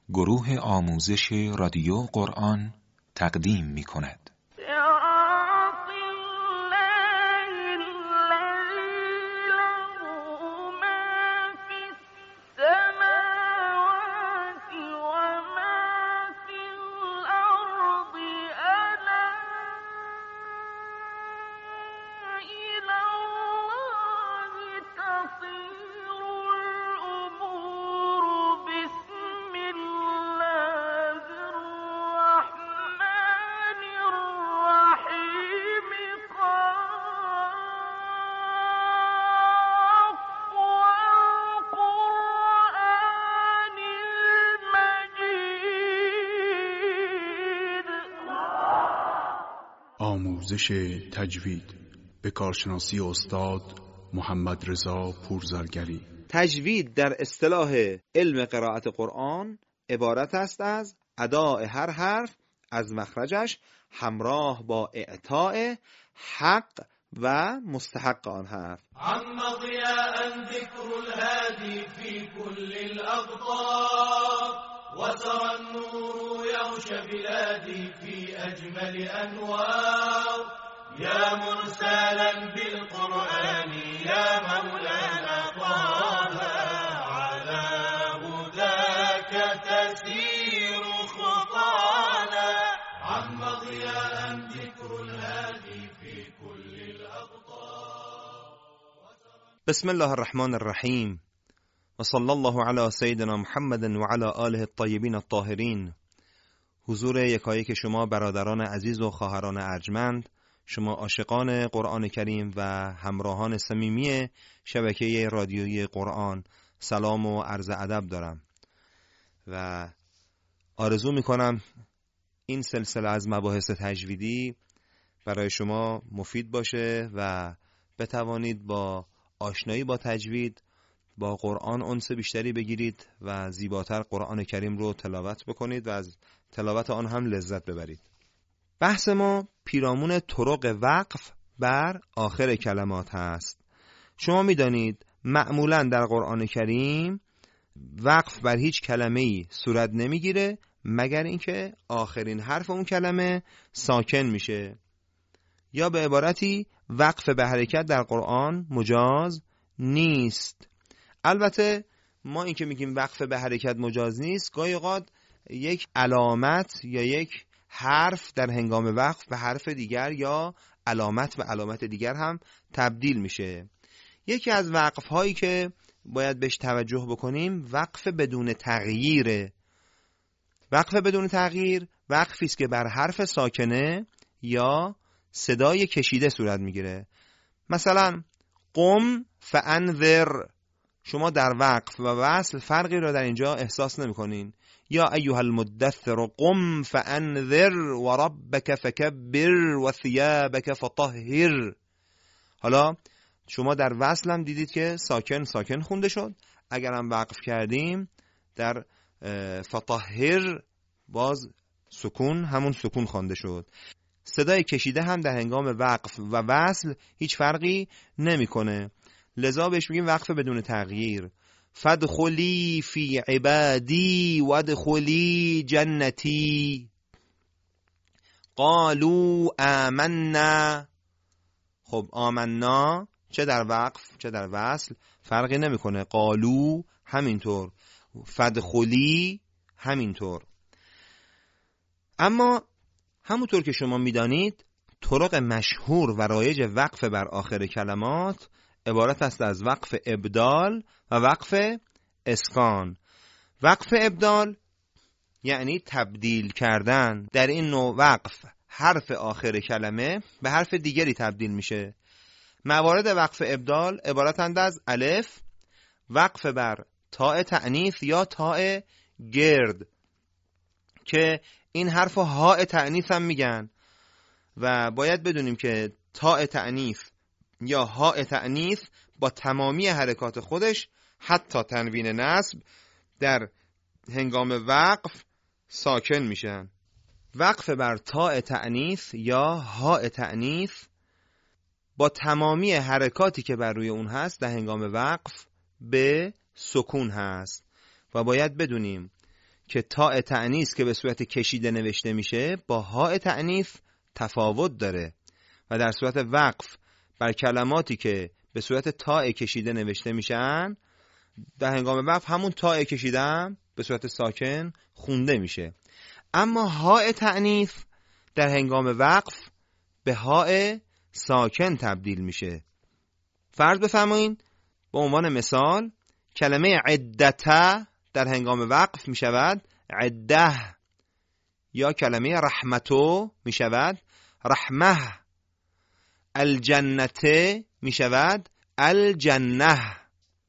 گروه آموزش رادیو قرآن تقدیم می کند. آموزش تجوید به کارشناسی استاد محمد رضا پورزرگری. تجوید در اصطلاح علم قرائت قرآن عبارت است از اداء هر حرف از مخرجش همراه با اعطاء حق و مستحق آن حرف. عم ضیاء ذکر الهادی فی کل الاقطار وترى النور يغش بلادي في أجمل أنوار يا مرسلا بالقرآن يا مولانا طه على هداك تسير خطانا عم ضياء ذكر الهادي في كل الأقطار. بسم الله الرحمن الرحیم و صلی الله علی سیدنا محمد و علی آله الطیبین الطاهرین. حضور یکایک شما برادران عزیز و خواهران ارجمند، شما عاشقان قرآن کریم و همراهان صمیمی شبکه رادیویی قرآن، سلام و عرض ادب دارم و آرزو میکنم این سلسله از مباحث تجویدی برای شما مفید باشه و بتوانید با آشنایی با تجوید با قرآن انس بیشتری بگیرید و زیباتر قرآن کریم رو تلاوت بکنید و از تلاوت آن هم لذت ببرید. بحث ما پیرامون طرق وقف بر آخر کلمات هست. شما میدانید معمولا در قرآن کریم وقف بر هیچ کلمه‌ای صورت نمیگیره مگر اینکه آخرین حرف اون کلمه ساکن میشه، یا به عبارتی وقف به حرکت در قرآن مجاز نیست. البته ما این که میگیم وقف به حرکت مجاز نیست، گاهی اوقات یک علامت یا یک حرف در هنگام وقف به حرف دیگر یا علامت به علامت دیگر هم تبدیل میشه. یکی از وقف هایی که باید بهش توجه بکنیم وقف بدون تغییره. وقف بدون تغییر وقفی است که بر حرف ساکنه یا صدای کشیده صورت میگیره. مثلا قم فانذر، شما در وقف و وصل فرقی را در اینجا احساس نمی کنین. یا ایها المدثر قم فانذر و ربک فکبر و ثیابک فطهر. حالا شما در وصل هم دیدید که ساکن خونده شد. اگر هم وقف کردیم در فطهر باز سکون همون سکون خوانده شد. صدای کشیده هم در هنگام وقف و وصل هیچ فرقی نمیکنه. لذا بهش میگیم وقف بدون تغییر. فادخلی فی عبادی وادخلی جنتی قالوا آمنا. خب آمنا چه در وقف چه در وصل فرقی نمیکنه. قالوا همینطور، فادخلی همینطور. اما همونطور که شما میدانید طرق مشهور و رایج وقف بر آخر کلمات عبارت است از وقف ابدال و وقف اسکان. وقف ابدال یعنی تبدیل کردن. در این نوع وقف حرف آخر کلمه به حرف دیگری تبدیل میشه. موارد وقف ابدال عبارتند از الف، وقف بر تاء تأنیث یا تاء گرد که این حرف هاء تأنیث هم میگن و باید بدونیم که تاء تأنیث یا هاء تأنیث با تمامی حرکات خودش حتی تنوین نصب در هنگام وقف ساکن میشن. وقف بر تاء تأنیث یا هاء تأنیث با تمامی حرکاتی که بر روی اون هست در هنگام وقف به سکون هست و باید بدونیم که تاء تأنیث که به صورت کشیده نوشته میشه با هاء تأنیث تفاوت داره و در صورت وقف بر کلماتی که به صورت تاء کشیده نوشته میشن در هنگام وقف همون تاء کشیده هم به صورت ساکن خونده میشه. اما هاء تأنیث در هنگام وقف به هاء ساکن تبدیل میشه. فرض بفرمایید به عنوان مثال کلمه عدته در هنگام وقف میشود عده، یا کلمه رحمتو میشود رحمه، الجنته میشود الجنه،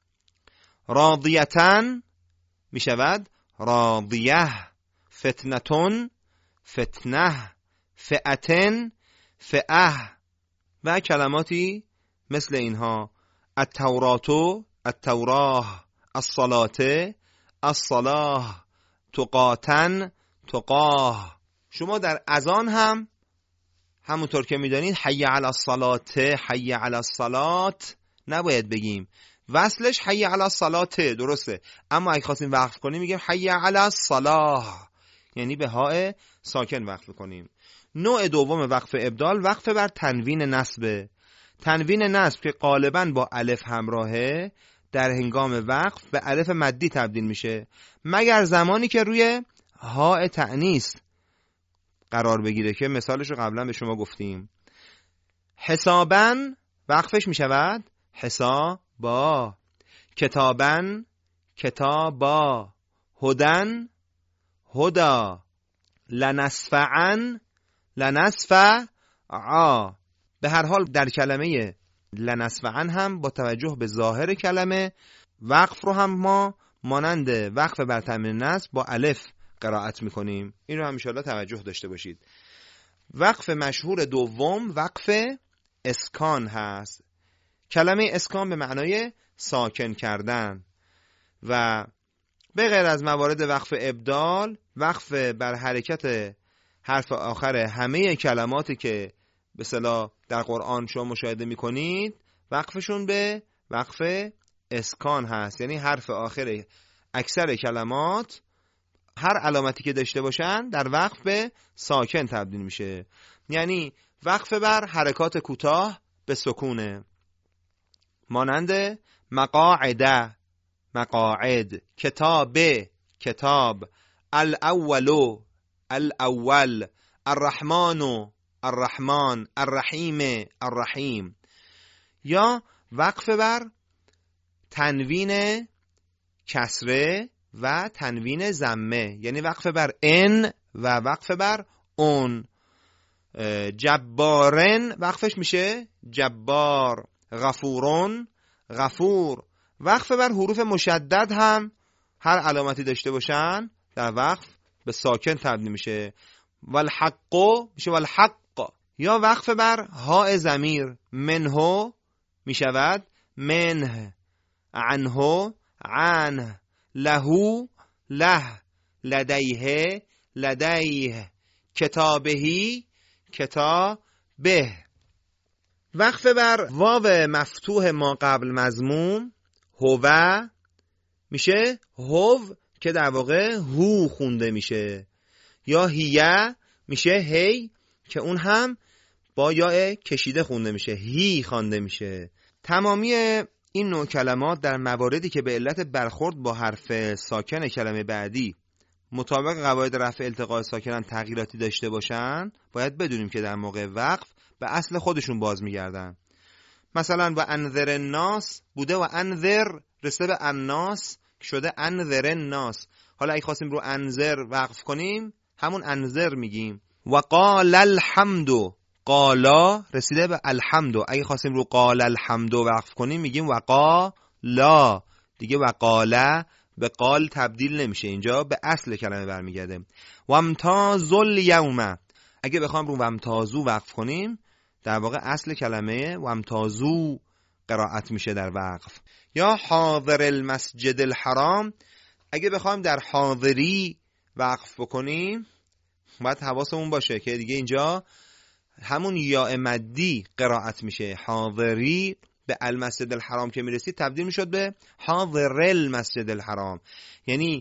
راضیتن میشود راضیه، فتنتون فتنه، فئتن فئه و کلماتی مثل اینها. التوراتو التوراه، الصلاة الصلاة، تقاتن تقاه. شما در اذان هم همونطور که میدانید حی علی الصلاة حی علی الصلاة نباید بگیم، وصلش حی علی الصلاة درسته، اما اگه خواستیم وقف کنیم میگیم حی علی الصلاة، یعنی به هاء ساکن وقف کنیم. نوع دوم وقف ابدال وقف بر تنوین نصبه. تنوین نصب که غالباً با الف همراهه در هنگام وقف به الف مدی تبدیل میشه مگر زمانی که روی هاء تأنیث قرار بگیره که مثالش رو قبلا به شما گفتیم. حسابن وقفش میشود حسابا، کتابن کتابا، هدن هدا، لنصفعن لنصفعا. به هر حال در کلمه لنصفعن هم با توجه به ظاهر کلمه وقف رو هم ما مانند وقف بر تنوین نصب با الف قرائت میکنیم. این رو هم انشاءالله توجه داشته باشید. وقف مشهور دوم وقف اسکان هست. کلمه اسکان به معنای ساکن کردن و به غیر از موارد وقف ابدال، وقف بر حرکت حرف آخر همه کلماتی که به اصطلاح در قرآن شما مشاهده میکنید وقفشون به وقف اسکان هست، یعنی حرف آخر اکثر کلمات هر علامتی که داشته باشن در وقف به ساکن تبدیل میشه. یعنی وقف بر حرکات کوتاه به سکونه، مانند مقاعده مقاعد، کتاب کتاب، الاولو الاول، الرحمن الرحمن، الرحیم الرحیم. یا وقف بر تنوین کسره و تنوین ضمه، یعنی وقف بر ان و وقف بر اون. جبارن وقفش میشه جبار، غفورون غفور. وقف بر حروف مشدد هم هر علامتی داشته باشن در وقف به ساکن تبدیل میشه. والحق میشه والحق. یا وقف بر هاء ضمیر، منه میشود منه، عنه عنه، لهو له، لدیه لدیه، کتابهی کتابه. وقف بر واو مفتوح ما قبل مضموم هو میشه هو که در واقع هو خونده میشه، یا هیه میشه هی که اون هم با یا کشیده خونده میشه، هی خوانده میشه. تمامی این نوع کلمات در مواردی که به علت برخورد با حرف ساکن کلمه بعدی مطابق قواعد رفع التقاء ساکنن تغییراتی داشته باشن باید بدونیم که در موقع وقف به اصل خودشون باز میگردن. مثلا و انذر الناس بوده و انذر رسیده به الناس شده انذر الناس. حالا اگه خواستیم رو انذر وقف کنیم همون انذر میگیم. و قال الحمد، قالا رسیده به الحمد، اگه خواستیم رو قال الحمد وقف کنیم میگیم و قالا، دیگه و قاله به قال تبدیل نمیشه، اینجا به اصل کلمه برمیگرده. و امتاز الیوم، اگه بخوام رو و امتازو وقف کنیم در واقع اصل کلمه و امتازو قرائت میشه در وقف. یا حاضر المسجد الحرام، اگه بخوایم در حاضری وقف بکنیم باید حواسمون باشه که دیگه اینجا همون یا مدی قرائت میشه. حاضری به المسجد الحرام که میرسید تبدیل میشد به حاضر المسجد الحرام، یعنی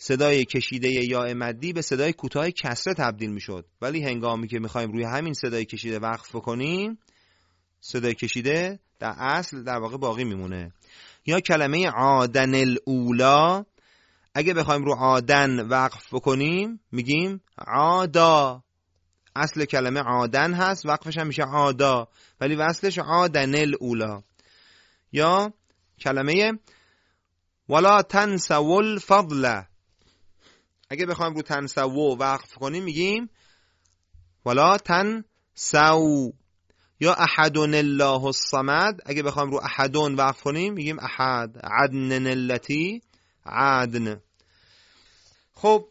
صدای کشیده یا مدی به صدای کوتاه کسره تبدیل میشد، ولی هنگامی که میخوایم روی همین صدای کشیده وقف بکنیم، صدای کشیده در اصل در واقع باقی میمونه. یا کلمه عادن الاولا، اگه بخوایم رو عادن وقف بکنیم میگیم عادا. اصل کلمه عادن هست، وقفش هم میشه عادا، ولی وصلش عادن الاولا. یا کلمه ولا تنسوا الفضل، اگه بخوایم رو تنسوا وقف کنیم میگیم ولا تنسوا. یا احدن الله الصمد، اگه بخوایم رو احدن وقف کنیم میگیم احد. عدن التی عدن. خب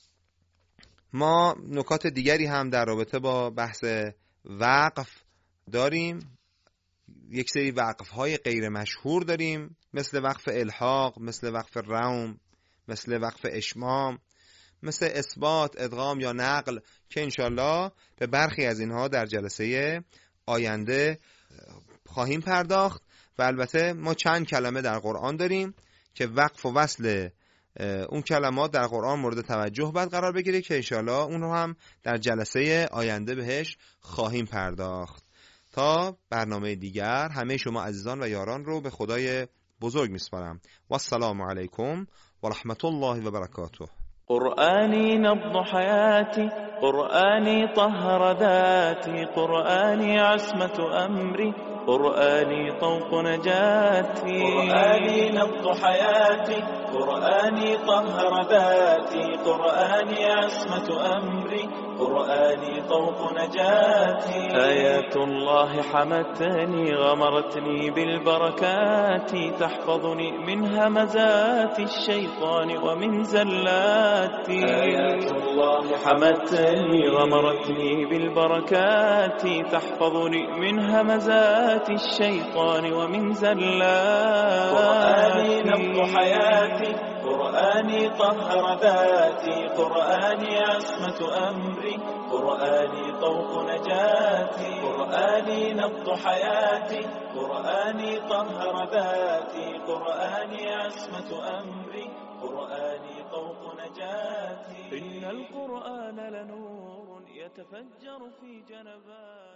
ما نکات دیگری هم در رابطه با بحث وقف داریم. یک سری وقف‌های غیر مشهور داریم، مثل وقف الحاق، مثل وقف روم، مثل وقف اشمام، مثل اثبات، ادغام یا نقل، که انشالله به برخی از اینها در جلسه آینده خواهیم پرداخت. و البته ما چند کلمه در قرآن داریم که وقف و وصل اون کلمات در قرآن مورد توجه باید قرار بگیره، که انشالله اون رو هم در جلسه آینده بهش خواهیم پرداخت. تا برنامه دیگر همه شما عزیزان و یاران رو به خدای بزرگ میسپارم. و السلام علیکم و رحمت الله و برکاته. قرآني نبض حياتي، قرآني طهر ذاتي، قرآني عصمة أمري، قرآني طوق نجاتي. قرآني نبض حياتي، قرآني طهر ذاتي، قرآني عصمة أمري، قرآني طوق نجاتي. آيات الله حمتني غمرتني بالبركات، تحفظني من همزات الشيطان ومن زلاتي. آيات الله حمتني غمرتني بالبركات، تحفظني من همزات الشيطان ومن زلاتي. قرآني نبض حياتي، قرآني طهر ذاتي، قرآني عصمة أمري، قرآني طوق نجاتي. قرآني نبض حياتي، قرآني طهر ذاتي، قرآني عصمة أمري، قرآني طوق نجاتي. إن القرآن لنور يتفجر في جنباتي.